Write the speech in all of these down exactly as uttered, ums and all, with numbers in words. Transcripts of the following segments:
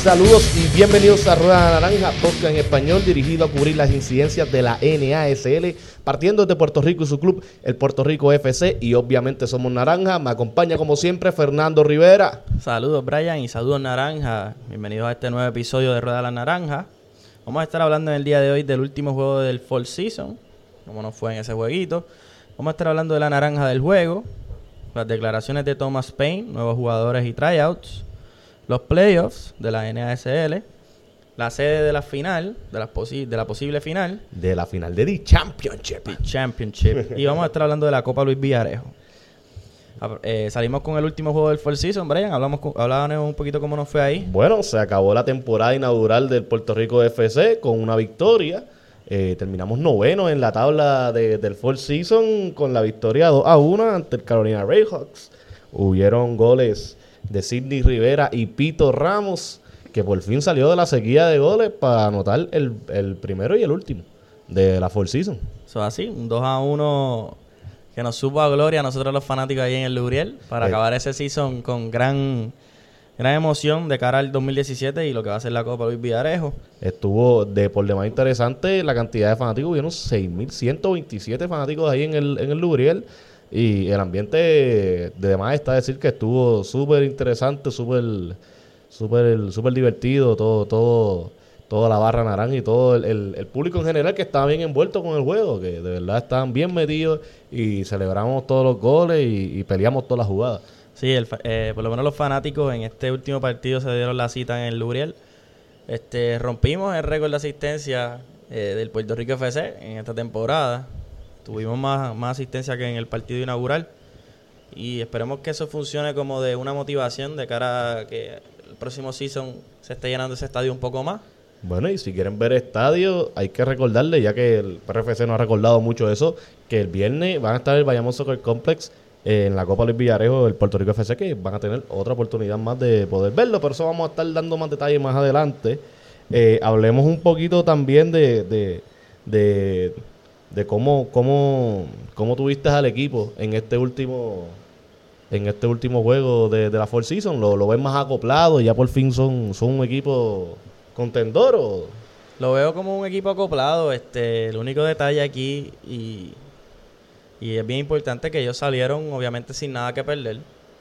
Saludos y bienvenidos a Rueda Naranja, podcast en español dirigido a cubrir las incidencias de la N A S L, partiendo desde Puerto Rico y su club, el Puerto Rico F C, y obviamente somos Naranja. Me acompaña como siempre Fernando Rivera. Saludos Brian y saludos Naranja, bienvenidos a este nuevo episodio de Rueda la Naranja. Vamos a estar hablando en el día de hoy del último juego del Fall Season, como nos fue en ese jueguito. Vamos a estar hablando de la naranja del juego, las declaraciones de Thomas Paine, nuevos jugadores y tryouts, los playoffs de la N A S L, la sede de la final, de la, posi- de la posible final. De la final de The Championship. The Championship. Y vamos a estar hablando de la Copa Luis Villarejo. Eh, salimos con el último juego del Fall Season, Brian. Hablamos con, hablábamos un poquito cómo nos fue ahí. Bueno, se acabó la temporada inaugural del Puerto Rico F C con una victoria. Eh, terminamos noveno en la tabla de, del Fall Season con la victoria dos a uno ante el Carolina Railhawks. Hubieron goles de Sidney Rivera y Pito Ramos, que por fin salió de la sequía de goles para anotar el, el primero y el último de la Fall Season. Eso es así, un dos a uno que nos supo a gloria a nosotros los fanáticos ahí en el Luriel para eh. acabar ese season con gran, gran emoción de cara al dos mil diecisiete y lo que va a ser la Copa Luis Villarejo. Estuvo de por demás interesante la cantidad de fanáticos, hubieron seis mil ciento veintisiete fanáticos ahí en el, en el Luriel. Y el ambiente de demás está decir que estuvo súper interesante, súper súper súper divertido, todo todo toda la barra naranja y todo el, el, el público en general que estaba bien envuelto con el juego, que de verdad estaban bien metidos y celebramos todos los goles y, y peleamos todas las jugadas. Sí, el, eh, por lo menos los fanáticos en este último partido se dieron la cita en el Luriel. Este, rompimos el récord de asistencia eh, del Puerto Rico F C en esta temporada. Tuvimos más, más asistencia que en el partido inaugural y esperemos que eso funcione como de una motivación de cara a que el próximo season se esté llenando ese estadio un poco más. Bueno, y si quieren ver estadio, hay que recordarle, ya que el P R F C no ha recordado mucho eso, que el viernes van a estar el Bayamón Soccer Complex eh, en la Copa Luis Villarejo del Puerto Rico F C, que van a tener otra oportunidad más de poder verlo, pero eso vamos a estar dando más detalles más adelante. Eh, hablemos un poquito también de... de, de de cómo cómo cómo tuviste al equipo en este último en este último juego de, de la Fall Season. ¿Lo, lo ves más acoplado y ya por fin son, son un equipo contendor? ¿O? Lo veo como un equipo acoplado. Este, el único detalle aquí y, y es bien importante que ellos salieron obviamente sin nada que perder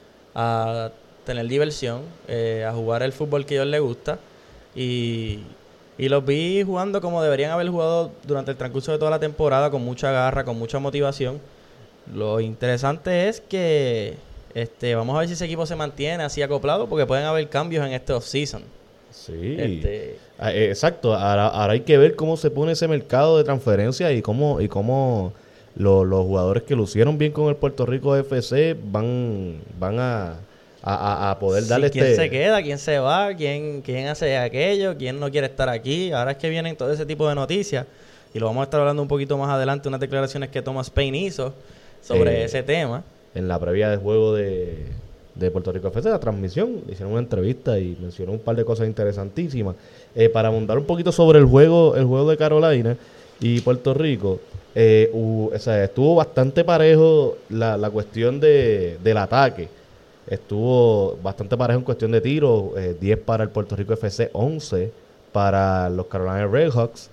a tener diversión, eh, a jugar el fútbol que a ellos les gusta y Y los vi jugando como deberían haber jugado durante el transcurso de toda la temporada, con mucha garra, con mucha motivación. Lo interesante es que este, vamos a ver si ese equipo se mantiene así acoplado, porque pueden haber cambios en este off-season. Sí, este, ah, exacto. Ahora, ahora hay que ver cómo se pone ese mercado de transferencia y cómo y cómo lo, los jugadores que lucieron bien con el Puerto Rico F C van, van a... A, a, a poder darle sí, ¿quién este... se queda? ¿Quién se va? ¿Quién, ¿Quién hace aquello? ¿Quién no quiere estar aquí? Ahora es que vienen todo ese tipo de noticias y lo vamos a estar hablando un poquito más adelante, unas declaraciones que Thomas Paine hizo sobre eh, ese tema. En la previa del juego de, de Puerto Rico F C, la transmisión, hicieron una entrevista y mencionó un par de cosas interesantísimas. Eh, para abundar un poquito sobre el juego el juego de Carolina y Puerto Rico, eh, uh, o sea, estuvo bastante parejo la, la cuestión de, del ataque. Estuvo bastante parejo en cuestión de tiros, eh, diez para el Puerto Rico F C, once para los Carolina Railhawks,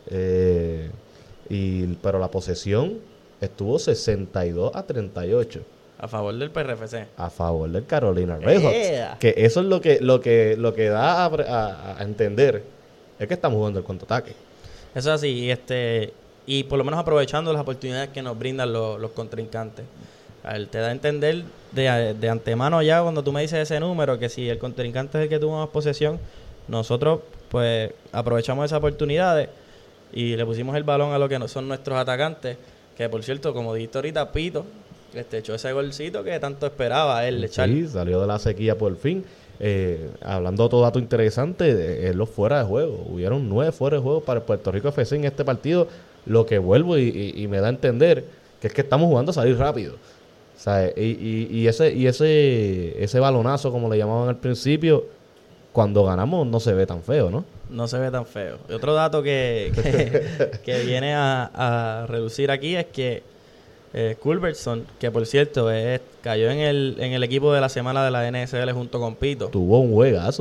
eh, y, pero la posesión estuvo sesenta y dos a treinta y ocho. A favor del P R F C. A favor del Carolina Railhawks. Yeah. Que eso es lo que lo que, lo que da a, a, a entender, es que estamos jugando el contraataque. Eso es así, este, y por lo menos aprovechando las oportunidades que nos brindan los, los contrincantes. A él te da a entender de, de antemano ya cuando tú me dices ese número, que si el contrincante es el que tuvo más posesión, nosotros pues aprovechamos esas oportunidades y le pusimos el balón a lo que no son nuestros atacantes, que por cierto, como dijiste ahorita, Pito este, echó ese golcito que tanto esperaba él echar. Sí, salió de la sequía por fin. Eh, hablando de otro dato interesante, es los fuera de juego. Hubieron nueve fuera de juego para el Puerto Rico F C en este partido, lo que vuelvo y, y, y me da a entender que es que estamos jugando a salir rápido. O sea, y, y, y ese y ese ese balonazo, como le llamaban al principio, cuando ganamos no se ve tan feo, ¿no? No se ve tan feo. Y otro dato que, que, que viene a, a reducir aquí es que eh, Culbertson, que por cierto es, cayó en el en el equipo de la semana de la N S L junto con Pito. Tuvo un juegazo.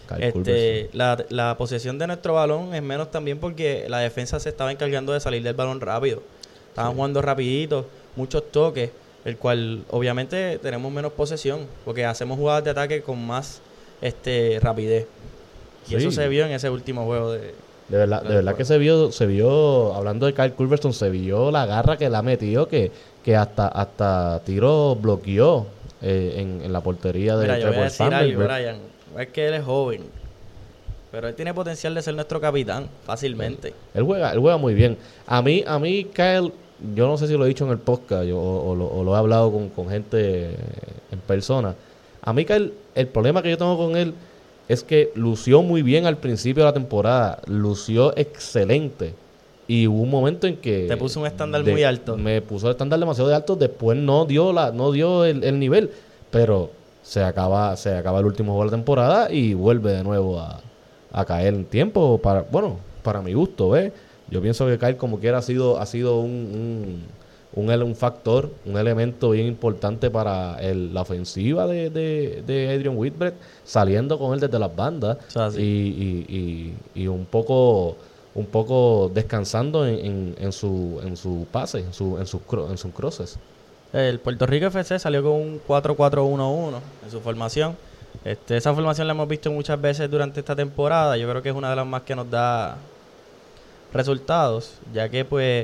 Kyle Este, la, la posesión de nuestro balón es menos también porque la defensa se estaba encargando de salir del balón rápido. Estaban sí. jugando rapidito, muchos toques, el cual obviamente tenemos menos posesión porque hacemos jugadas de ataque con más este rapidez. Y sí. eso se vio en ese último juego de... De verdad, de verdad que se vio, se vio, hablando de Kyle Culverson, se vio la garra que le ha metido, que, que hasta, hasta tiro bloqueó eh, en, en la portería de Mira, yo voy a decir algo, Brian. Es que él es joven, pero él tiene potencial de ser nuestro capitán fácilmente. Él, él juega, él juega muy bien. A mí, a mí Kyle, yo no sé si lo he dicho en el podcast yo, o, o, lo, o lo he hablado con, con gente en persona. A mí Kyle, el problema que yo tengo con él es que lució muy bien al principio de la temporada, lució excelente. Y hubo un momento en que... Te puso un estándar muy alto. Me puso el estándar demasiado de alto, después no dio la no dio el, el nivel, pero se acaba se acaba el último juego de la temporada y vuelve de nuevo a, a caer en tiempo, para bueno, para mi gusto, ¿ves? Yo pienso que Kyle como quiera ha sido, ha sido un, un, un, un factor, un elemento bien importante para el, la ofensiva de, de, de Adrian Whitbread, saliendo con él desde las bandas o sea, sí. y, y, y, y un poco un poco descansando en, en, en su en su pase, en su en sus en sus crosses. El Puerto Rico F C salió con un cuatro cuatro uno uno en su formación. Este, esa formación la hemos visto muchas veces durante esta temporada. Yo creo que es una de las más que nos da resultados, ya que pues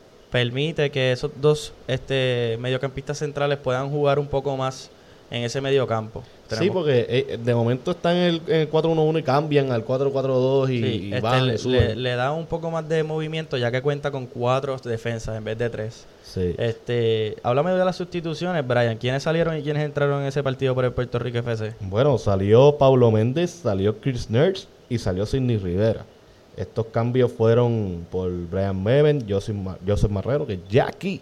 permite que esos dos este mediocampistas centrales puedan jugar un poco más en ese mediocampo. Tenemos... Sí, porque eh, de momento están en el, en el cuatro uno uno y cambian al cuatro cuatro dos y, sí, y este van, le, suben. Le, le da un poco más de movimiento ya que cuenta con cuatro defensas en vez de tres. Sí. Este, háblame de las sustituciones, Brian. ¿Quiénes salieron y quiénes entraron en ese partido por el Puerto Rico F C? Bueno, salió Paulo Méndez, salió Chris Nurse y salió Sidney Rivera. Estos cambios fueron por Brian Meven, Joseph, Mar- Joseph Marrero, que es Jackie,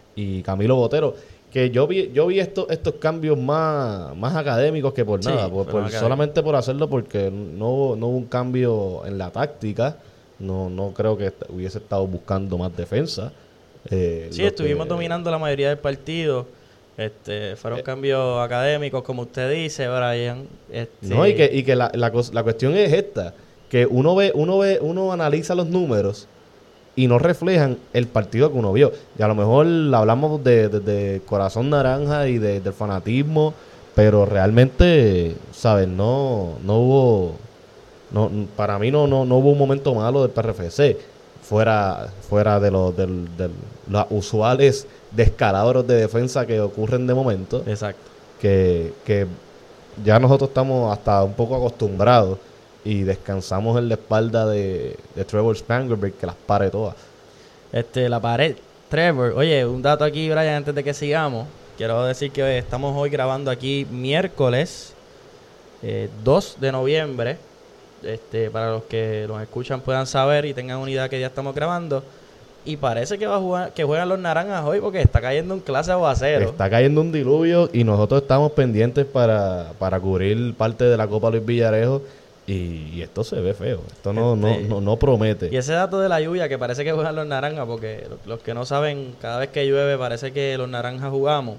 y Camilo Botero. Que yo vi yo vi estos estos cambios más, más académicos que por sí, nada, por, por, solamente por hacerlo porque no, no hubo un cambio en la táctica. No no creo que est- hubiese estado buscando más defensa. Eh, sí, estuvimos que... dominando la mayoría del partido. Este, fueron eh, cambios académicos, como usted dice, Brian. Este... No, y que, y que la, la, la cuestión es esta, que uno ve, uno ve, uno analiza los números y no reflejan el partido que uno vio. Y a lo mejor hablamos de, de, de corazón naranja y de, del fanatismo, pero realmente, ¿sabes? No, no hubo, no, para mí no, no, no hubo un momento malo del P R F C, fuera, fuera de los, del, del, los usuales descalabros de defensa que ocurren de momento. Exacto. Que, que ya nosotros estamos hasta un poco acostumbrados y descansamos en la espalda de, de Trevor Spangenberg, que las pare todas. Este, la pared, Trevor. Oye, un dato aquí, Brian, antes de que sigamos. Quiero decir que estamos hoy grabando aquí miércoles eh, dos de noviembre. Este, para los que nos escuchan puedan saber y tengan una idea que ya estamos grabando. Y parece que va a jugar, que juegan los naranjas hoy porque está cayendo un clase aguacero. Está cayendo un diluvio y nosotros estamos pendientes para, para cubrir parte de la Copa Luis Villarejo. Y, y esto se ve feo. Esto no, este, no, no, no promete. Y ese dato de la lluvia, que parece que juegan los naranjas, porque los, los que no saben, cada vez que llueve parece que los naranjas jugamos.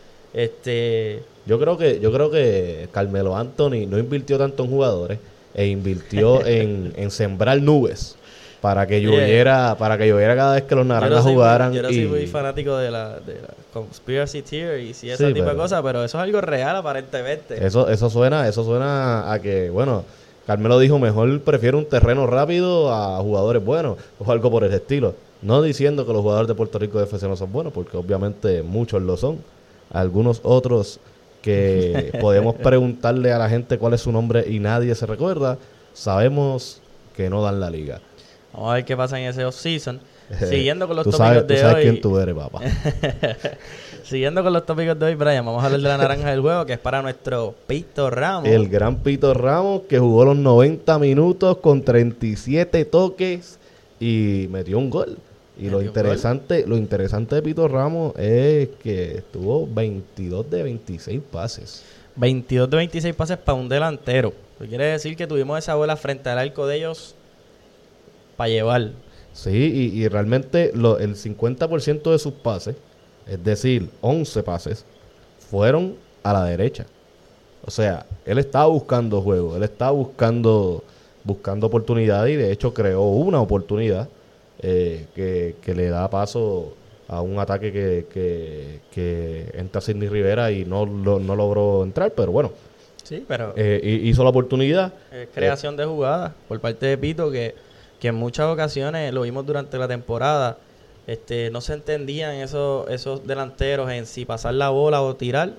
Este, yo creo que yo creo que Carmelo Anthony no invirtió tanto en jugadores e invirtió en, en sembrar nubes para que lloviera, yeah. para que lloviera cada vez que los naranjas yo jugaran. Muy, yo no y... soy muy fanático de la, de la conspiracy theories y ese sí, tipo pero, de cosas, pero eso es algo real aparentemente. Eso, eso suena, eso suena a que, bueno, Carmelo dijo, mejor prefiero un terreno rápido a jugadores buenos o algo por el estilo. No diciendo que los jugadores de Puerto Rico de F C no son buenos, porque obviamente muchos lo son. Algunos otros que podemos preguntarle a la gente cuál es su nombre y nadie se recuerda, sabemos que no dan la liga. Vamos a ver qué pasa en ese off-season. Siguiendo con los tú tópicos sabes, de tú sabes hoy. quién tú eres, papá. Siguiendo con los tópicos de hoy, Brian, vamos a hablar de la naranja del juego, que es para nuestro Pito Ramos. El gran Pito Ramos, que jugó los noventa minutos con treinta y siete toques y metió un gol. Y lo interesante, lo interesante de Pito Ramos es que tuvo veintidós de veintiséis pases. veintidós de veintiséis pases para un delantero. Eso quiere decir que tuvimos esa bola frente al arco de ellos para llevar. Sí, y, y realmente lo, el cincuenta por ciento de sus pases, es decir, once pases, fueron a la derecha. O sea, él estaba buscando juego, él estaba buscando, buscando oportunidades y de hecho creó una oportunidad eh, que, que le da paso a un ataque que, que, que entra Sidney Rivera y no, lo, no logró entrar, pero bueno. Sí, pero eh, hizo la oportunidad. Es creación eh, de jugadas por parte de Pito que, que en muchas ocasiones, lo vimos durante la temporada, este no se entendían esos, esos delanteros en si pasar la bola o tirar.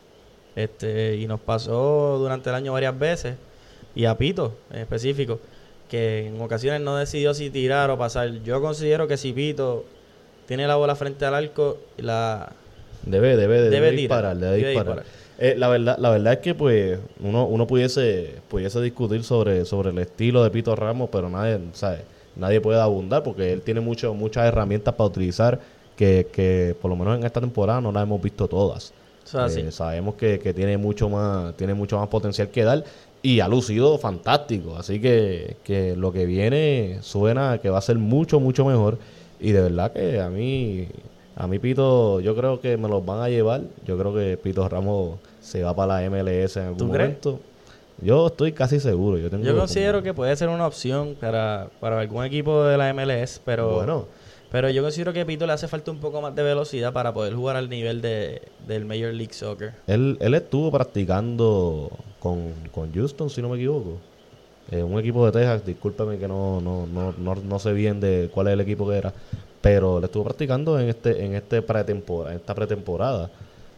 Este, y nos pasó durante el año varias veces, y a Pito en específico, que en ocasiones no decidió si tirar o pasar. Yo considero que si Pito tiene la bola frente al arco, la debe, debe, debe, debe disparar, debe, debe disparar. disparar. Eh, la verdad, la verdad es que pues uno, uno pudiese, pudiese discutir sobre, sobre el estilo de Pito Ramos, pero nadie, ¿sabe? Nadie puede abundar porque él tiene mucho, muchas herramientas para utilizar que, que por lo menos en esta temporada no las hemos visto todas. O sea, eh, sabemos que, que tiene mucho más, tiene mucho más potencial que dar y ha lucido fantástico. Así que, que lo que viene suena que va a ser mucho, mucho mejor. Y de verdad que a mí, a mí Pito, yo creo que me los van a llevar. Yo creo que Pito Ramos se va para la M L S en algún momento. Yo estoy casi seguro. Yo, tengo yo considero como... que puede ser una opción para, para algún equipo de la M L S, pero... Bueno. Pero yo considero que a Pito le hace falta un poco más de velocidad para poder jugar al nivel de, del Major League Soccer. Él, él estuvo practicando con, con Houston, si no me equivoco. Eh, un equipo de Texas, discúlpeme que no, no, no, no, no sé bien de cuál es el equipo que era. Pero él estuvo practicando en este, en este pretemporada, en esta pretemporada.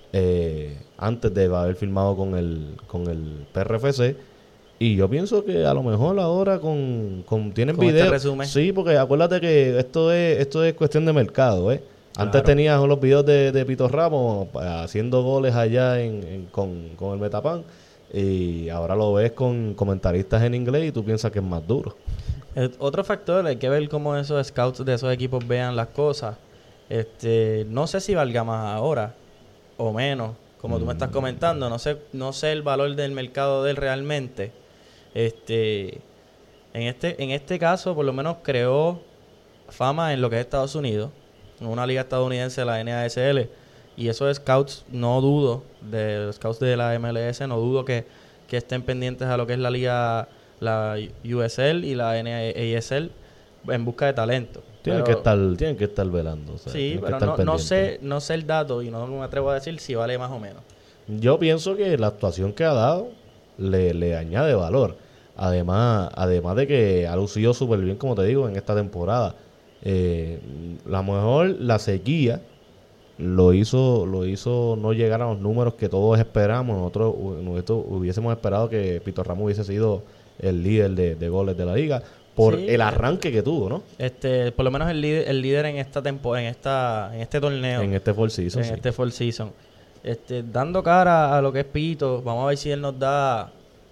Eh, antes de haber firmado con el, con el P R F C. Y yo pienso que a lo mejor ahora con, con tienen con videos. Este resumen. Sí, porque acuérdate que esto es esto es cuestión de mercado, ¿eh? Antes Claro. tenías los videos de, de Pito Ramos haciendo goles allá en, en, con, con el Metapan y ahora lo ves con comentaristas en inglés y tú piensas que es más duro. El otro factor, hay que ver cómo esos scouts de esos equipos vean las cosas. Este, no sé si valga más ahora o menos, como mm. tú me estás comentando, no sé, no sé el valor del mercado de él realmente. Este, en este, en este caso, por lo menos creó fama en lo que es Estados Unidos, en una liga estadounidense, la N A S L, y esos scouts, no dudo, de los scouts de la M L S, no dudo que, que estén pendientes a lo que es la liga, la U S L y la N A S L en busca de talento. Tienen pero, que estar, tienen que estar velando. O sea, sí, pero no, no sé, no sé el dato y no me atrevo a decir si vale más o menos. Yo pienso que la actuación que ha dado le, le añade valor. Además, además de que ha lucido súper bien, como te digo, en esta temporada. Eh, la mejor, la sequía lo hizo, lo hizo no llegar a los números que todos esperamos. Nosotros, nosotros hubiésemos esperado que Pito Ramos hubiese sido el líder de, de goles de la liga por sí, el arranque que tuvo, ¿no? Este, por lo menos el líder, el líder en esta temporada, en esta, en este torneo, en este fall season, en sí. este fall season. Este, dando cara a lo que es Pito, vamos a ver si él nos da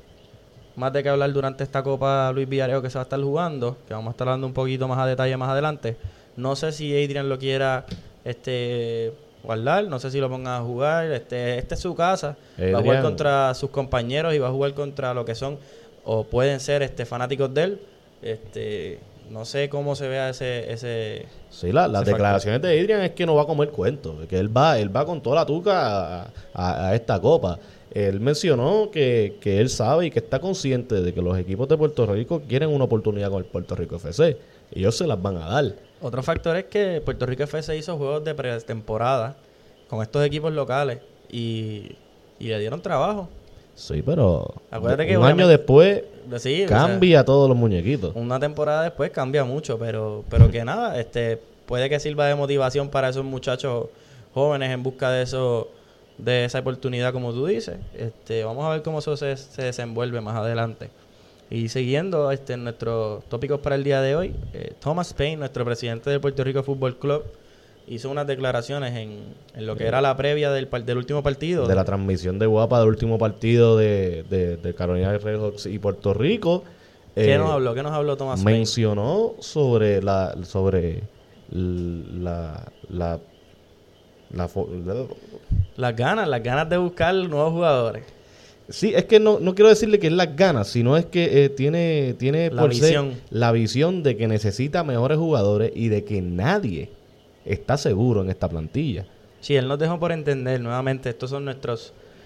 más de qué hablar durante esta Copa Luis Villarejo que se va a estar jugando, que vamos a estar hablando un poquito más a detalle más adelante. No sé si Adrian lo quiera este guardar, no sé si lo pongan a jugar. Este, este es su casa, Adrian va a jugar contra sus compañeros y va a jugar contra lo que son o pueden ser este fanáticos de él. Este, no sé cómo se vea ese ese sí, la, las declaraciones factor. de Adrian es que no va a comer cuento, que él va él va con toda la tuca a, a, a esta Copa. Él mencionó que, que él sabe y que está consciente de que los equipos de Puerto Rico quieren una oportunidad con el Puerto Rico F C. Ellos se las van a dar. Otro factor es que Puerto Rico F C hizo juegos de pretemporada con estos equipos locales y, y le dieron trabajo. Sí, pero Acuérdate que un año después sí, cambia o sea, todos los muñequitos. Una temporada después cambia mucho, pero pero que nada, este puede que sirva de motivación para esos muchachos jóvenes en busca de eso, de esa oportunidad, como tú dices. Este, vamos a ver cómo eso se, se desenvuelve más adelante. Y siguiendo este nuestros tópicos para el día de hoy, eh, Thomas Paine, nuestro presidente del Puerto Rico Fútbol Club, hizo unas declaraciones en, en lo que era la previa del, del último partido. De la transmisión de Guapa del último partido de, de, de Carolina Redhawks y Puerto Rico. ¿Qué eh, nos habló? ¿Qué nos habló Thomas Paine? Mencionó sobre la sobre la la, la, la las ganas, las ganas de buscar nuevos jugadores. Sí, es que no, no quiero decirle que es las ganas, sino es que eh, tiene, tiene la por visión. ser la visión de que necesita mejores jugadores y de que nadie está seguro en esta plantilla. Sí, él nos dejó por entender, nuevamente, estos son nuestros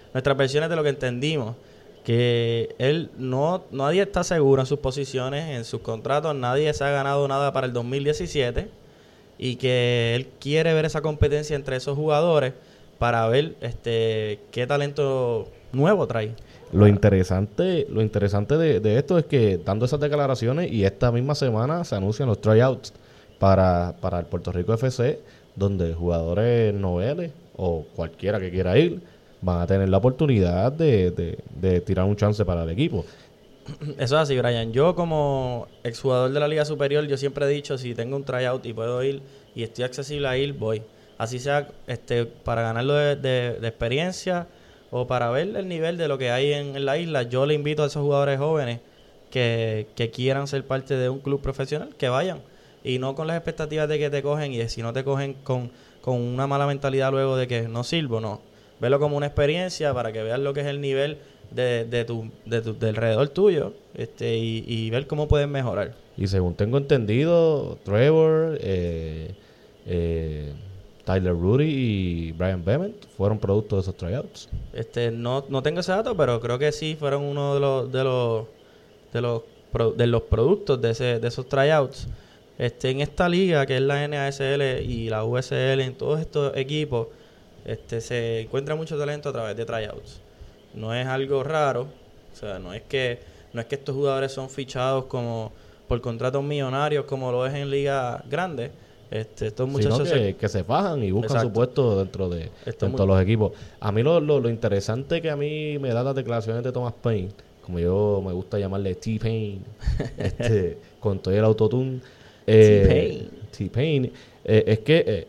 nuestras versiones de lo que entendimos. Que él no, nadie está seguro en sus posiciones, en sus contratos, nadie se ha ganado nada para el dos mil diecisiete y que él quiere ver esa competencia entre esos jugadores para ver este qué talento nuevo trae. Lo interesante, lo interesante de, de esto es que dando esas declaraciones y esta misma semana se anuncian los tryouts para, para el Puerto Rico F C, donde jugadores noveles o cualquiera que quiera ir van a tener la oportunidad de, de, de tirar un chance para el equipo. Eso es así, Brian. Yo como exjugador de la Liga Superior, yo siempre he dicho, si tengo un tryout y puedo ir y estoy accesible a ir, voy. Así sea este para ganarlo de, de, de experiencia o para ver el nivel de lo que hay en, en la isla. Yo le invito a esos jugadores jóvenes que, que quieran ser parte de un club profesional, que vayan. Y no con las expectativas de que te cogen y de si no te cogen con, con una mala mentalidad luego de que no sirvo, no. Verlo como una experiencia para que veas lo que es el nivel de, de tu, de tu, de alrededor tuyo este y, y ver cómo puedes mejorar. Y según tengo entendido, Trevor, eh, eh, Tyler Rudy y Brian Bement fueron producto de esos tryouts. Este no no tengo ese dato, pero creo que sí fueron uno de los de los de los pro, de los productos de ese de esos tryouts. Este en esta liga que es la N A S L y la U S L, en todos estos equipos Este se encuentra mucho talento a través de tryouts. No es algo raro, o sea, no es que no es que estos jugadores son fichados como por contratos millonarios como lo es en ligas grandes. Este, estos muchachos Sino que, se... que se fajan y buscan Exacto. su puesto dentro de Esto dentro de muy... los equipos. A mí lo, lo, lo interesante que a mí me da las declaraciones de Thomas Paine, como yo me gusta llamarle T-Pain, este, con todo el autotune, eh, T-Pain, eh, es que eh,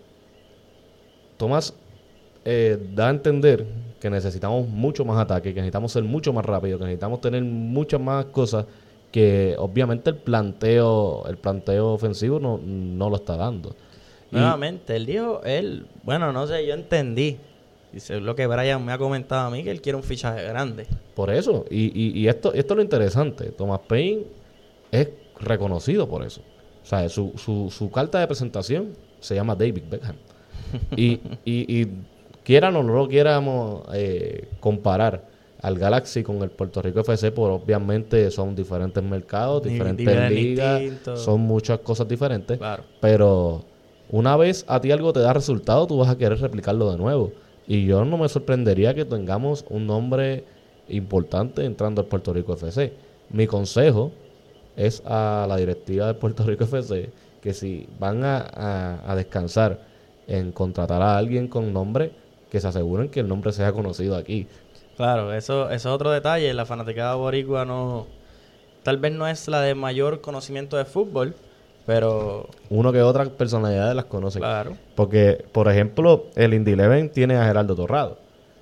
Thomas eh, da a entender que necesitamos mucho más ataque, que necesitamos ser mucho más rápido, que necesitamos tener muchas más cosas que obviamente el planteo el planteo ofensivo no, no lo está dando. Nuevamente, él dijo, él, bueno, no sé, yo entendí. Dice lo que Brian me ha comentado a mí, que él quiere un fichaje grande. Por eso, y, y, y esto, esto es lo interesante. Thomas Paine es reconocido por eso. O sea, su, su, su carta de presentación se llama David Beckham. y, y, y quieran o no lo quieramos eh, comparar al Galaxy con el Puerto Rico F C, pues obviamente son diferentes mercados, diferentes Nivel ligas, distinto. son muchas cosas diferentes. Claro. Pero una vez a ti algo te da resultado, tú vas a querer replicarlo de nuevo. Y yo no me sorprendería que tengamos un nombre importante entrando al Puerto Rico F C. Mi consejo es a la directiva del Puerto Rico F C que si van a, a, a descansar en contratar a alguien con nombre, que se aseguren que el nombre sea conocido aquí. Claro, eso, eso es otro detalle. La fanaticada boricua no, tal vez no es la de mayor conocimiento de fútbol, pero Uno que otras personalidades las conocen. claro. Porque, por ejemplo, el Indy Eleven tiene a Gerardo Torrado.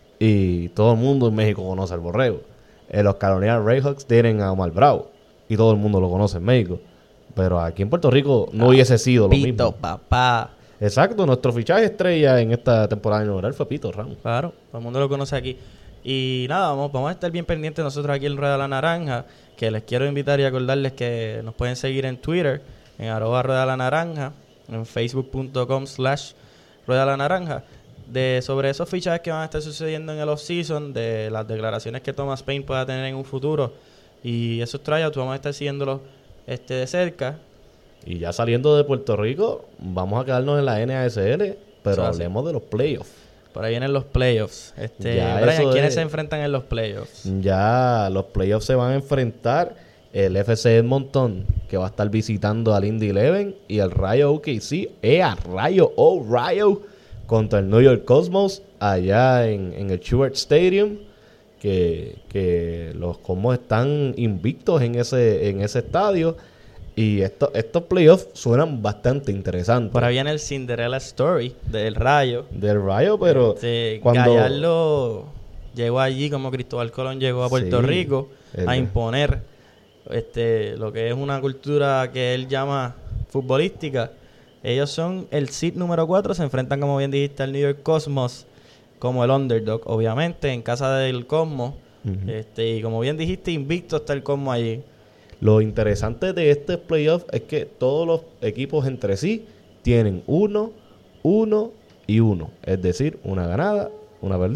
Y todo el mundo en México conoce al Borrego. En los Carolina Railhawks tienen a Omar Bravo. Y todo el mundo lo conoce en México. Pero aquí en Puerto Rico no hubiese sido lo Pito, mismo. papá. Exacto, nuestro fichaje estrella en esta temporada inaugural fue Pito Ramos. Claro, todo el mundo lo conoce aquí. Y nada, vamos, vamos a estar bien pendientes nosotros aquí en Rueda de la Naranja, que les quiero invitar y acordarles que nos pueden seguir en Twitter, en arroba Rueda de la Naranja, en facebook.com slash Rueda de la Naranja, de sobre esos fichajes que van a estar sucediendo en el off-season, de las declaraciones que Thomas Paine pueda tener en un futuro, y esos tryouts vamos a estar siguiéndolos este, de cerca. Y ya saliendo de Puerto Rico, vamos a quedarnos en la N A S L, pero Eso hace. hablemos de los playoffs. Por ahí vienen los playoffs. Este, Ya Brian, eso ¿quiénes es- se enfrentan en los playoffs? Ya los playoffs se van a enfrentar el F C Edmonton, que va a estar visitando al Indy Eleven, y el Rayo O K C, ¡Ea, Rayo O Rayo! Contra el New York Cosmos, allá en, en el Stewart Stadium, que, que los Cosmos están invictos en ese, en ese estadio. Y esto, estos playoffs suenan bastante interesantes. Por ahí viene el Cinderella Story del Rayo. Del Rayo, pero Este, cuando... Gallardo llegó allí como Cristóbal Colón llegó a Puerto Sí, Rico el- a imponer este lo que es una cultura que él llama futbolística. Ellos son el seed número cuatro, se enfrentan, como bien dijiste, al New York Cosmos como el underdog, obviamente, en casa del Cosmos. Ujú. este Y como bien dijiste, invicto está el Cosmos allí. Lo interesante de este playoff es que todos los equipos entre sí tienen uno, uno y uno. Es decir, una ganada, una perdida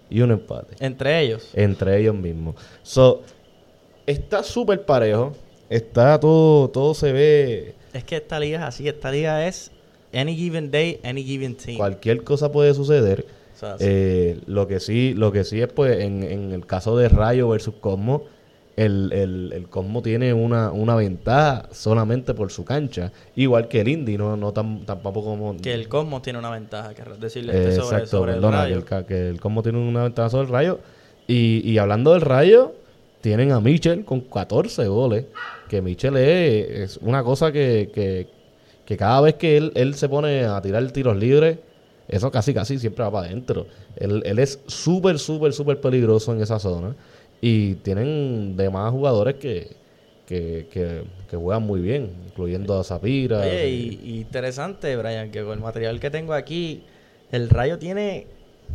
y un empate. Entre ellos. Entre ellos mismos. So, está súper parejo. Está todo, todo se ve. Es que esta liga es así. Esta liga es any given day, any given team. Cualquier cosa puede suceder. O sea, sí. Eh, lo que sí, lo que sí es pues en, en el caso de Rayo versus Cosmo, el, el, el Cosmo tiene una, una ventaja solamente por su cancha, igual que el Indy, no, no tan, tampoco como Que el Cosmos tiene una ventaja, que decirle eh, este sobre, exacto, sobre el perdona, que Rayo. el, ca- que el Cosmo tiene una ventaja sobre el Rayo. Y, y hablando del Rayo, tienen a Mitchell con catorce goles, que Mitchell es, es una cosa que, que, que cada vez que él, él se pone a tirar tiros libres, eso casi casi siempre va para adentro. Él, él es súper, súper, súper peligroso en esa zona. Y tienen demás jugadores que, que, que, que juegan muy bien, incluyendo a Zapira. Oye, y, y interesante, Brian, que con el material que tengo aquí, el Rayo tiene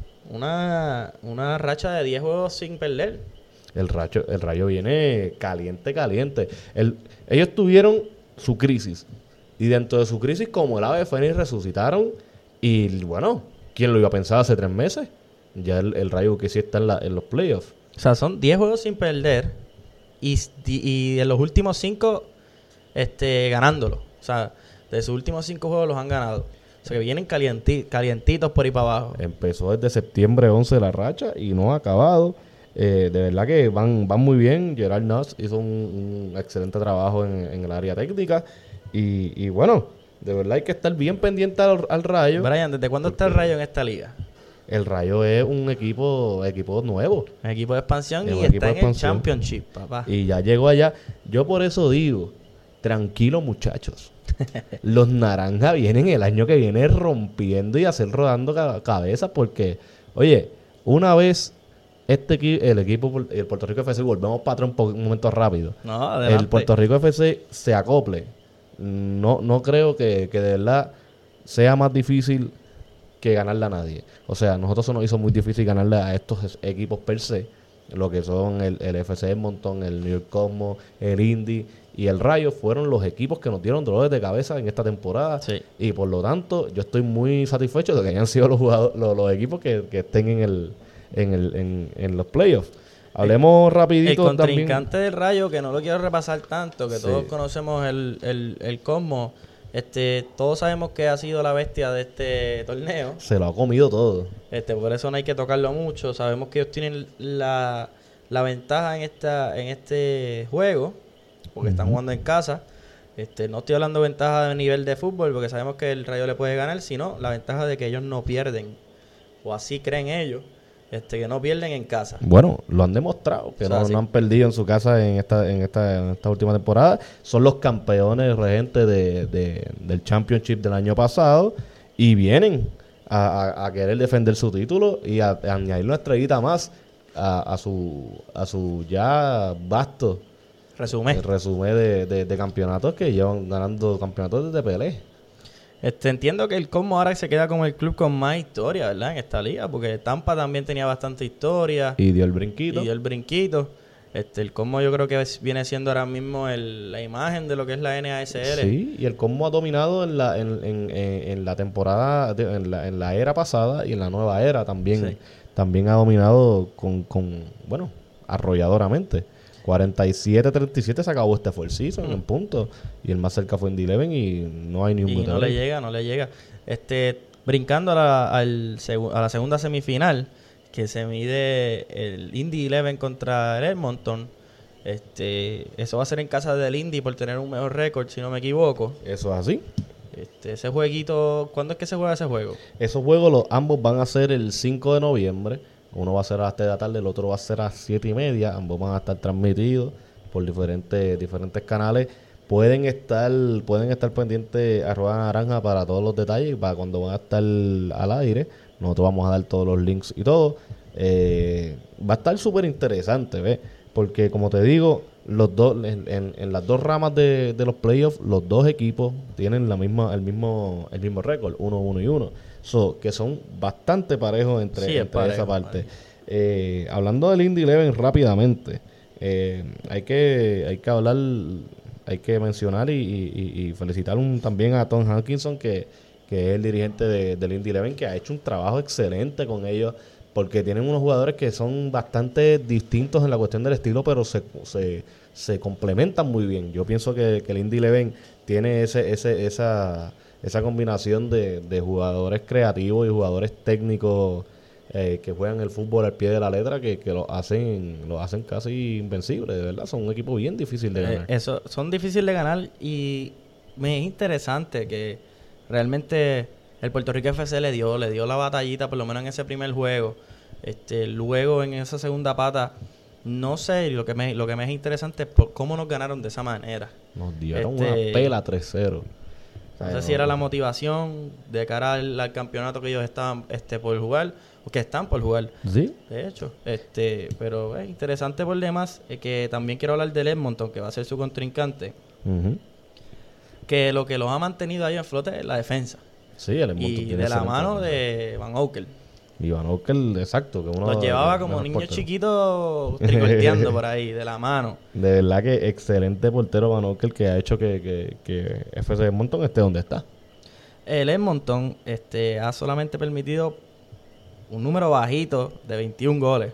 una, una racha de diez juegos sin perder. El rayo, el Rayo viene caliente, caliente. El, ellos tuvieron su crisis. Y dentro de su crisis, como el ave fénix, resucitaron. Y bueno, ¿quién lo iba a pensar hace tres meses? Ya el, el Rayo que sí está en, la, en los playoffs. O sea, son diez juegos sin perder y, y en los últimos cinco este, ganándolo. O sea, de sus últimos cinco juegos los han ganado. O sea, que vienen calienti, calientitos por ahí para abajo. Empezó desde septiembre once la racha y no ha acabado. Eh, de verdad que van, van muy bien. Gerard Nuss hizo un, un excelente trabajo en, en el área técnica. Y, y bueno, de verdad hay que estar bien pendiente al, al Rayo. Brian, ¿desde cuándo está el Rayo en esta liga? El Rayo es un equipo equipo nuevo. Un equipo de expansión Es y un está equipo de en el expansión. Championship, papá. Y ya llegó allá. Yo por eso digo, tranquilo muchachos. Los naranjas vienen el año que viene rompiendo y hacer rodando ca- cabezas porque, oye, una vez este equi- el equipo, el Puerto Rico F C, volvemos para atrás un, po- un momento rápido. No, adelante. El Puerto Rico F C se acople. No, no creo que, que de verdad sea más difícil que ganarle a nadie. O sea, nosotros se nos hizo muy difícil ganarle a estos es- equipos per se, lo que son el, el F C Edmonton, el New York Cosmos, el Indy y el Rayo, fueron los equipos que nos dieron dolores de cabeza en esta temporada. Sí. Y por lo tanto, yo estoy muy satisfecho de que hayan sido los jugadores, los, los equipos que, que estén en el en el en, en los playoffs. Hablemos El rapidito también. contrincante del Rayo, que no lo quiero repasar tanto, que Sí. todos conocemos el, el, el Cosmos. Este, todos sabemos que ha sido la bestia de este torneo. Se lo ha comido todo. Este, por eso no hay que tocarlo mucho. Sabemos que ellos tienen la, la ventaja en esta, en este juego, porque están Ujú. jugando en casa. Este, no estoy hablando de ventaja de nivel de fútbol, porque sabemos que el Rayo le puede ganar, sino la ventaja de que ellos no pierden, o así creen ellos, este, que no pierden en casa. Bueno, lo han demostrado, que O sea, no, sí. no han perdido en su casa en esta en esta, en esta última temporada. Son los campeones regentes de, de- del Championship del año pasado y vienen a, a- a querer defender su título y a, a añadir una estrellita más a, a su a su ya vasto Resumen. eh, resumen de, de- de campeonatos que llevan ganando campeonatos desde Pelé. Este, entiendo que el Cosmos ahora se queda como el club con más historia, ¿verdad? En esta liga, porque Tampa también tenía bastante historia. Y dio el brinquito. Y dio el brinquito. Este, el Cosmos yo creo que es- viene siendo ahora mismo el- la imagen de lo que es la N A S L. Sí, y el Cosmo ha dominado en la, en, en, en- en la temporada, de- en, la, en la era pasada y en la nueva era también. Sí. También ha dominado con, con bueno, arrolladoramente. cuarenta y siete treinta y siete se acabó este full season Mm. en punto. Y el más cerca fue Indy Eleven y no hay ni un Y botón. no le llega, no le llega. Este, brincando a la, al segu- a la segunda semifinal, que se mide el Indy Eleven contra el Edmonton. Este, eso va a ser en casa del Indy por tener un mejor récord, si no me equivoco. Eso es así. Este, ese jueguito, ¿cuándo es que se juega ese juego? Esos juegos los, ambos van a ser el cinco de noviembre. Uno va a ser a las tres de la tarde, el otro va a ser a las siete y media. Ambos van a estar transmitidos por diferentes diferentes canales. Pueden estar pueden estar pendientes a Rueda Naranja para todos los detalles, para cuando van a estar al aire. Nosotros vamos a dar todos los links y todo. Eh, va a estar súper interesante, ¿ves? Porque como te digo, los dos en, en- en las dos ramas de, de los playoffs, los dos equipos tienen la misma el mismo el mismo récord, uno uno y uno. So, que son bastante parejos entre, Sí, es entre parejo, esa parte. parejo. Eh, hablando del Indy Eleven rápidamente, eh, hay que hay que hablar, hay que mencionar y, y- y felicitar un, también a Tom Hankinson, que, que es el dirigente de- del Indy Eleven, que ha hecho un trabajo excelente con ellos porque tienen unos jugadores que son bastante distintos en la cuestión del estilo, pero se, se, se complementan muy bien. Yo pienso que, que el Indy Eleven tiene ese, ese, esa, esa combinación de, de jugadores creativos y jugadores técnicos eh, que juegan el fútbol al pie de la letra, que, que lo hacen lo hacen casi invencibles, de verdad. Son un equipo bien difícil de ganar. Eh, eso, son difíciles de ganar y me es interesante que realmente el Puerto Rico F C le dio, le dio la batallita, por lo menos en ese primer juego. Este, luego en esa segunda pata, no sé, lo que me, lo que me es interesante es por cómo nos ganaron de esa manera. Nos dieron Este, una pela tres cero. No sé si era la motivación de cara al, al campeonato que ellos estaban este, por jugar, o que están por jugar. Sí. De hecho, este, pero es interesante por demás, eh, que también quiero hablar del Edmonton, que va a ser su contrincante, Uh-huh. que lo que los ha mantenido ahí en flote es la defensa. Sí, el Edmonton Y tiene de la excelente mano defensa. de Van Okel. Iván Okel, exacto. Que uno Los de llevaba los como mejores niños porteros. chiquitos tricorteando por ahí, de la mano. De verdad que excelente portero Van Okel, que ha hecho que, que, que F C Edmonton esté donde está. El Edmonton este, ha solamente permitido un número bajito de veintiún goles.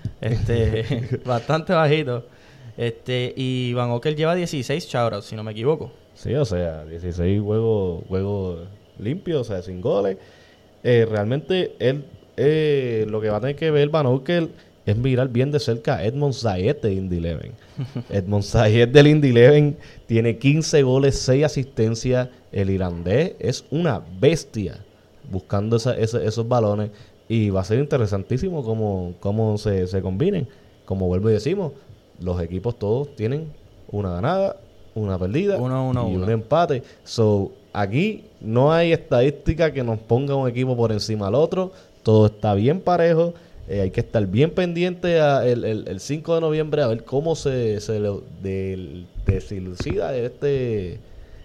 Este, bastante bajito. Este, y Van Okel lleva dieciséis shoutouts, si no me equivoco. Sí, o sea, dieciséis juegos juegos limpios, o sea, sin goles. Eh, realmente él eh, lo que va a tener que ver Van Okel es mirar bien de cerca a Edmond Zayed de Indy Eleven. Edmond Zayed del Indy Eleven tiene quince goles, seis asistencias. El irlandés es una bestia buscando esa, esa, esos balones. Y va a ser interesantísimo cómo, cómo se, se combinen. Como vuelvo y decimos, los equipos todos tienen una ganada, una perdida Uno, uno, y uno. un empate. So, aquí no hay estadística que nos ponga un equipo por encima al otro. Todo está bien parejo. Eh, hay que estar bien pendiente a el, el, el cinco de noviembre a ver cómo se, se le- del- desilucida este,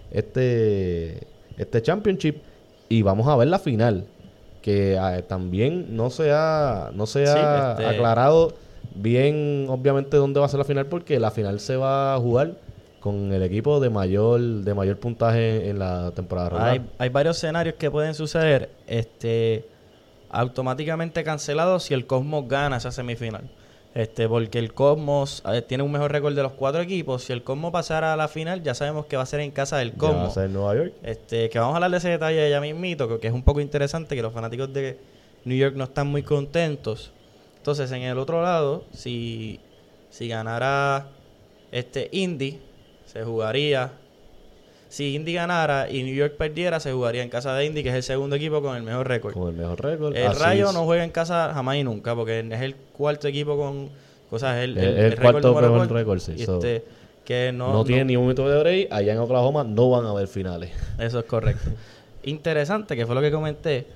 este, este championship. Y vamos a ver la final, que eh, también no se ha, no se Sí, ha este- aclarado bien, obviamente, dónde va a ser la final, porque la final se va a jugar con el equipo de mayor de mayor puntaje en la temporada regular. Hay, hay varios escenarios que pueden suceder. Este, automáticamente cancelados si el Cosmos gana esa semifinal. Este, porque el Cosmos eh, tiene un mejor récord de los cuatro equipos. Si el Cosmos pasara a la final, ya sabemos que va a ser en casa del Ya va a Cosmos. ser en Nueva York. Este, que vamos a hablar de ese detalle ya mismito, que, que es un poco interesante, que los fanáticos de New York no están muy contentos. Entonces, en el otro lado, si, si ganara este Indy, se jugaría. Si Indy ganara y New York perdiera, se jugaría en casa de Indy, que es el segundo equipo con el mejor récord. Con el mejor récord. El Así Rayo es. no juega en casa jamás y nunca, porque es el cuarto equipo con cosas, el, El- el, el récord cuarto número mejor cuatro. récord, sí. Y So, este, que no, no, no- tiene ni un minuto de break. Allá en Oklahoma no van a haber finales. Eso es correcto. Interesante, que fue lo que comenté.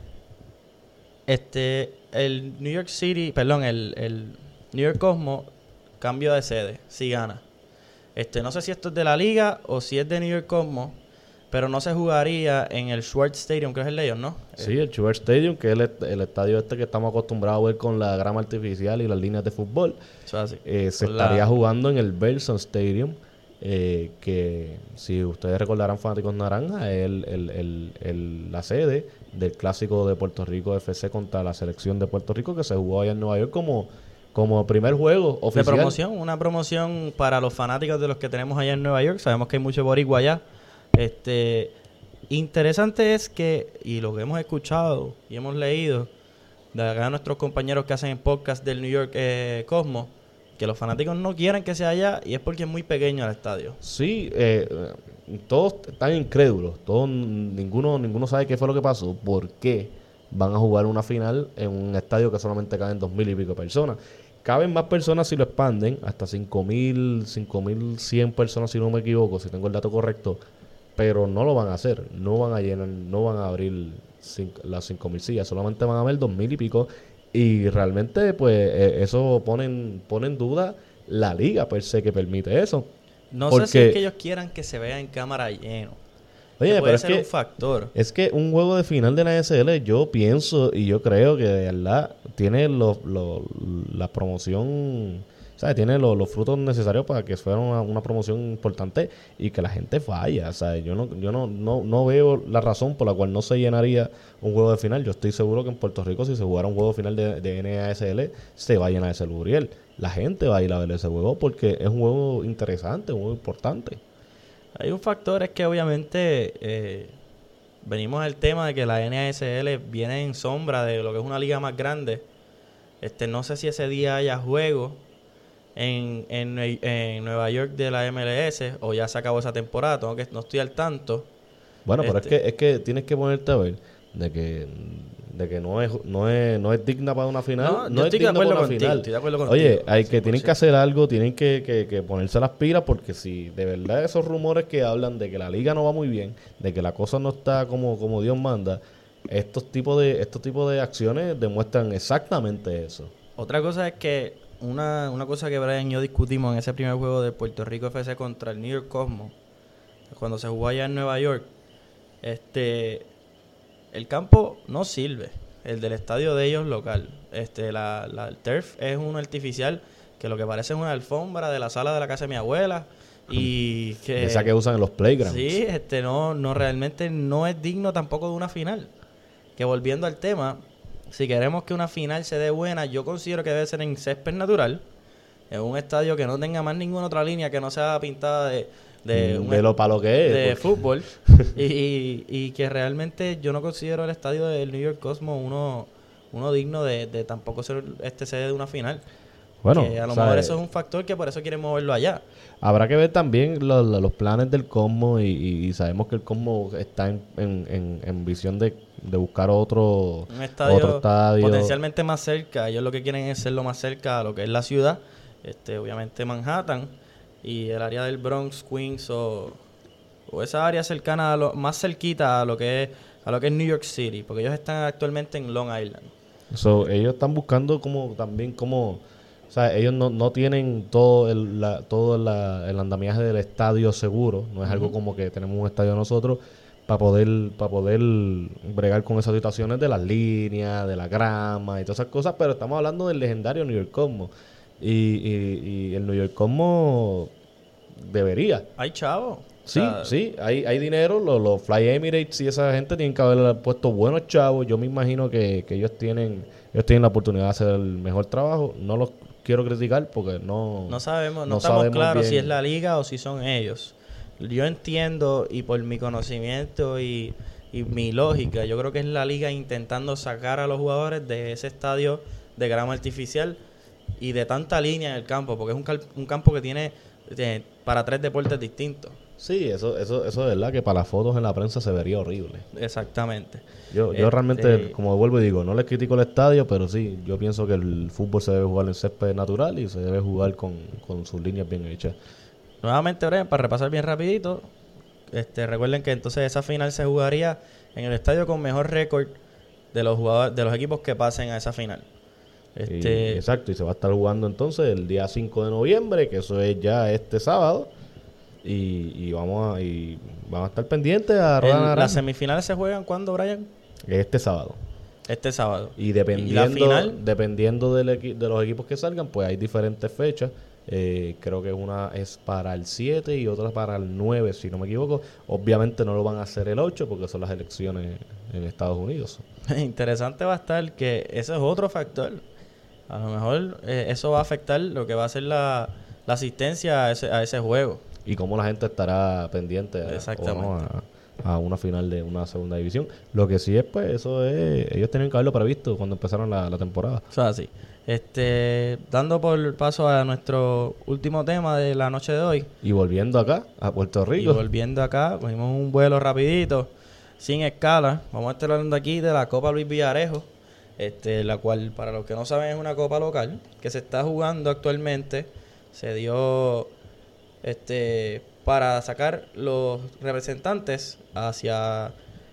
Este, el New York City, perdón, el, el New York Cosmos cambio de sede, si gana. Este, no sé si esto es de la liga o si es de New York Cosmos, pero no se jugaría en el Schwartz Stadium, que es el de ellos, ¿no? Sí, el Schubert Stadium, que es el, est- el estadio este que estamos acostumbrados a ver con la grama artificial y las líneas de fútbol. Eso es así. Eh, se Con la- estaría jugando en el Belson Stadium, eh, que si ustedes recordarán, fanáticos naranja, es el, el, el, el- la sede del clásico de Puerto Rico F C contra la selección de Puerto Rico, que se jugó allá en Nueva York como, como primer juego De oficial. promoción, una promoción para los fanáticos de los que tenemos allá en Nueva York. Sabemos que hay mucho boricua allá. Este, interesante es que, y lo que hemos escuchado y hemos leído de acá nuestros compañeros que hacen podcast del New York eh, Cosmos, que los fanáticos no quieren que sea allá y es porque es muy pequeño el estadio. Sí, eh, eh, todos están incrédulos, todos, ninguno, ninguno sabe qué fue lo que pasó, por qué van a jugar una final en un estadio que solamente caben dos mil y pico personas. Caben más personas si lo expanden, hasta cinco mil, cinco mil cien personas si no me equivoco, si tengo el dato correcto, pero no lo van a hacer, no van a llenar, no van a abrir cinco- las cinco mil sillas, solamente van a haber dos mil y pico. Y realmente, pues, eh, eso pone en, pone en duda la liga per se que permite eso. No Porque- sé si es que ellos quieran que se vea en cámara lleno. Oye, Que pero puede es ser que, un factor. es que un juego de final de la N S L, yo pienso y yo creo que de verdad tiene los, los- la promoción ¿sabes? Tiene los, los frutos necesarios para que fuera una, una promoción importante y que la gente vaya, ¿sabes? Yo no yo no, no no veo la razón por la cual no se llenaría un juego de final. Yo estoy seguro que en Puerto Rico, si se jugara un juego final de, de N A S L, se va a llenar ese Luriel. La gente va a ir a ver ese juego porque es un juego interesante, un juego importante. Hay un factor, es que obviamente eh, venimos al tema de que la N A S L viene en sombra de lo que es una liga más grande. Este no sé si ese día haya juego en, en, en Nueva York de la M L S o ya se acabó esa temporada, tengo que, no estoy al tanto. Bueno, pero Este- es que es que tienes que ponerte a ver de que de que no es no es no es digna para una final, No, no, yo es estoy de digna para acuerdo una contigo, final. estoy de acuerdo contigo, Oye, hay que cien por tienen que ciento. hacer algo, tienen que, que, que ponerse las pilas porque si de verdad esos rumores que hablan de que la liga no va muy bien, de que la cosa no está como como Dios manda, estos tipos de estos tipos de acciones demuestran exactamente eso. Otra cosa es que una, una cosa que Brian y yo discutimos en ese primer juego de Puerto Rico F C contra el New York Cosmos, cuando se jugó allá en Nueva York, este el campo no sirve, el del estadio de ellos local. Este la, la el turf es un artificial que lo que parece es una alfombra de la sala de la casa de mi abuela y que Esa que usan en los playgrounds. sí, este no no realmente no es digno tampoco de una final. Que volviendo al tema, si queremos que una final se dé buena, yo considero que debe ser en césped natural, en un estadio que no tenga más ninguna otra línea que no sea pintada de, de, Mm, un de est- lo para lo que es. de porque- fútbol. y, y, y que realmente yo no considero el estadio del New York Cosmos uno, uno digno de, de tampoco ser este sede de una final. Bueno, que a lo o sea, mejor eso es un factor que por eso quieren moverlo allá. habrá que ver también los, los planes del Cosmos y, y- y sabemos que el Cosmos está en, en, en- en visión de, de buscar otro, Un estadio, otro estadio. potencialmente más cerca. Ellos lo que quieren es ser lo más cerca a lo que es la ciudad. Este, obviamente Manhattan y el área del Bronx, Queens o, o esa área cercana a lo, más cerquita a lo que es a lo que es New York City, porque ellos están actualmente en Long Island. So, ellos están buscando como también como, o sea, ellos no, no tienen todo el la, todo la- el andamiaje del estadio seguro, no es algo Ujú. como que tenemos un estadio nosotros para poder para poder bregar con esas situaciones de las líneas, de la grama y todas esas cosas, pero estamos hablando del legendario New York Cosmos y, y, y el New York Cosmos debería. Hay chavo. Sí, sí, hay, hay dinero, los, los Fly Emirates y esa gente tienen que haber puesto buenos chavos. Yo me imagino que, que ellos tienen ellos tienen la oportunidad de hacer el mejor trabajo. No los quiero criticar porque no... No sabemos, no, no estamos sabemos claros bien. si es la liga o si son ellos. Yo entiendo y por mi conocimiento y, y mi lógica, yo creo que es la liga intentando sacar a los jugadores de ese estadio de grama artificial y de tanta línea en el campo, porque es un, cal- un campo que tiene eh, para tres deportes distintos. Sí, eso, eso, eso de verdad que para las fotos en la prensa se vería horrible. Exactamente. Yo, yo Este- realmente, como vuelvo y digo, no les critico el estadio, pero sí, yo pienso que el fútbol se debe jugar en césped natural y se debe jugar con, con sus líneas bien hechas. Nuevamente, Brian, para repasar bien rapidito, este, recuerden que entonces esa final se jugaría en el estadio con mejor récord de los jugadores, de los equipos que pasen a esa final. Este, Y- exacto, y se va a estar jugando entonces el día cinco de noviembre, que eso es ya este sábado. Y, y vamos a y vamos a estar pendientes a el- Rueda Naranja las semifinales se juegan ¿cuándo, Brian? este sábado. Este sábado. Y ¿Y dependiendo, la final? dependiendo del equi- de los equipos que salgan, pues hay diferentes fechas. Eh, creo que una es para el siete y otra para el nueve, si no me equivoco. Obviamente no lo van a hacer el ocho porque son las elecciones en Estados Unidos. Interesante va a estar que ese es otro factor. A lo mejor eh, eso va a afectar lo que va a ser la, la asistencia a ese, a ese juego. Y cómo la gente estará pendiente a, Exactamente. o no a, a una final de una segunda división. Lo que sí es, pues, eso es... Ellos tienen que haberlo previsto cuando empezaron la, la temporada. O sea, sí. Este, dando por paso a nuestro último tema de la noche de hoy. Y volviendo acá, a Puerto Y Rico. volviendo acá, cogimos un vuelo rapidito, sin escala. Vamos a estar hablando aquí de la Copa Luis Villarejo, este, la cual, para los que no saben, es una copa local que se está jugando actualmente. Se dio este para sacar los representantes hacia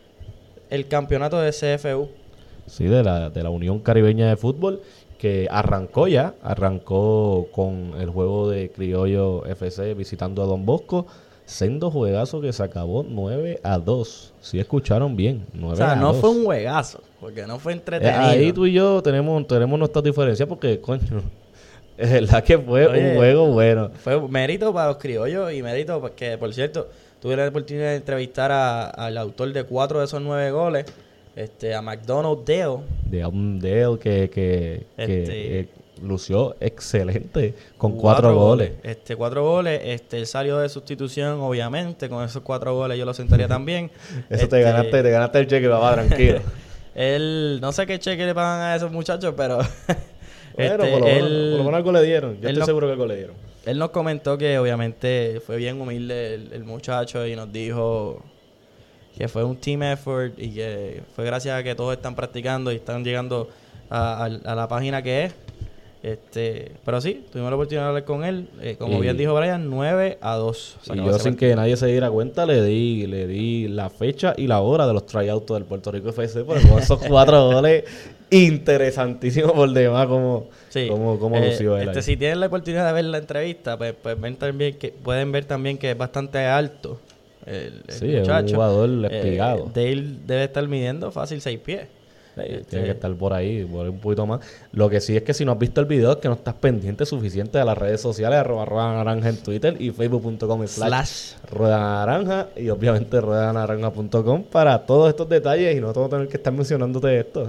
el campeonato de C F U. Sí, de la, de la Unión Caribeña de Fútbol, que arrancó ya, arrancó con el juego de Criollo F C visitando a Don Bosco, sendo juegazo que se acabó nueve a dos. Si escucharon bien, nueve O sea, a no dos. fue un juegazo, porque no fue Eh, entretenido. ahí tú y yo tenemos, tenemos nuestras diferencias porque, coño, Es verdad que fue Oye, un juego bueno. Fue mérito para los criollos y mérito porque, por cierto, tuve la oportunidad de entrevistar a- al autor de cuatro de esos nueve goles, este, a McDonald Dale. De un Dale que, que, que Este- eh, lució excelente con cuatro, goles. Este, cuatro goles. Este, él salió de sustitución, obviamente. Con esos cuatro goles yo lo sentaría también. Eso Este, te ganaste, te ganaste el cheque, papá, tranquilo. Él, no sé qué cheque le pagan a esos muchachos, pero Bueno, este, por, lo menos, él, por lo menos algo le dieron. Yo él estoy no- seguro que algo le dieron. él nos comentó que obviamente fue bien humilde el, el muchacho y nos dijo que fue un team effort y que fue gracias a que todos están practicando y están llegando a, a- a la página que es. Este, pero sí, tuvimos la oportunidad de hablar con él. Eh, como Y- bien dijo Brian, nueve a dos. Y yo, sin que nadie se diera cuenta, le di le di la fecha y la hora de los tryouts del Puerto Rico F C, porque con esos cuatro goles, interesantísimo por demás, como, Sí. como, como Eh, lució él este, ahí. si tienen la oportunidad de ver la entrevista, pues, pues ven también que, pueden ver también que es bastante alto el, el Sí, es un muchacho. jugador Eh, espigado. Dale debe estar midiendo fácil seis pies. Sí, Este- tiene que estar por ahí, por ahí un poquito más. Lo que sí es que si no has visto el video es que no estás pendiente suficiente de las redes sociales, arroba Rueda Naranja en Twitter y facebook punto com slash Slash. Rueda Naranja y obviamente rueda naranja punto com para todos estos detalles y no tengo tener que estar mencionándote esto.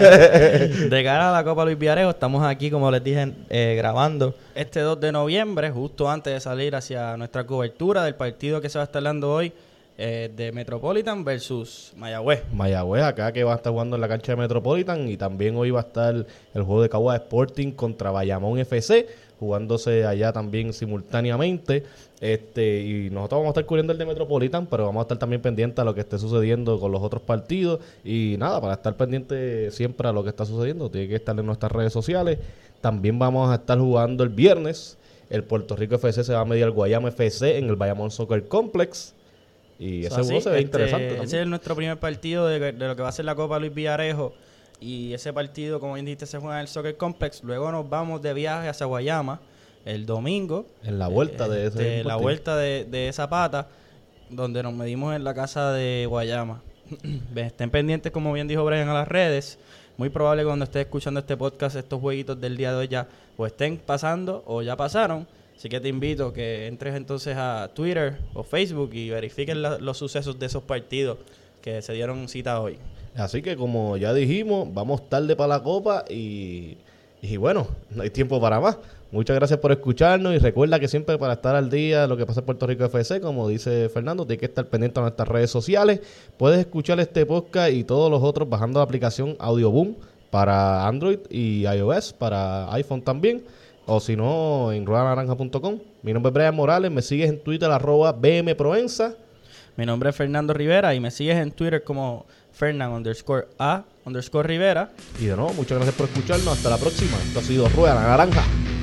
De cara a la Copa Luis Villarejo, estamos aquí, como les dije, eh, grabando este dos de noviembre, justo antes de salir hacia nuestra cobertura del partido que se va a estar dando hoy eh, de Metropolitan versus Mayagüez. Mayagüez acá que va a estar jugando en la cancha de Metropolitan y también hoy va a estar el juego de Cagua Sporting contra Bayamón F C jugándose allá también simultáneamente. Este y nosotros vamos a estar cubriendo el de Metropolitan, pero vamos a estar también pendientes a lo que esté sucediendo con los otros partidos y nada, para estar pendiente siempre a lo que está sucediendo, tiene que estar en nuestras redes sociales. También vamos a estar jugando el viernes. El Puerto Rico F C se va a medir al Guayama F C en el Bayamón Soccer Complex. Y ese So, juego así, se ve este, interesante también. Ese es nuestro primer partido de, de lo que va a ser la Copa Luis Villarejo. Y ese partido, como bien dijiste, se juega en el Soccer Complex. Luego nos vamos de viaje hacia Guayama el domingo. En la vuelta de ese Este, la partido. vuelta de, de Zapata, donde nos medimos en la casa de Guayama. Estén pendientes, como bien dijo Brian, a las redes. Muy probable que cuando estés escuchando este podcast, estos jueguitos del día de hoy ya o estén pasando o ya pasaron. Así que te invito a que entres entonces a Twitter o Facebook y verifiquen la- los sucesos de esos partidos que se dieron cita hoy. Así que como ya dijimos, vamos tarde para la copa y, y bueno, no hay tiempo para más. Muchas gracias por escucharnos y recuerda que siempre para estar al día de lo que pasa en Puerto Rico F C, como dice Fernando, tienes que estar pendiente a nuestras redes sociales. Puedes escuchar este podcast y todos los otros bajando la aplicación Audioboom para Android y iOS, para iPhone también. O si no, en rueda naranja punto com. Mi nombre es Brian Morales, me sigues en Twitter, arroba bmprovenza. Mi nombre es Fernando Rivera y me sigues en Twitter como Fernan underscore A underscore Rivera. Y de nuevo, muchas gracias por escucharnos. Hasta la próxima. Esto ha sido Rueda la Naranja.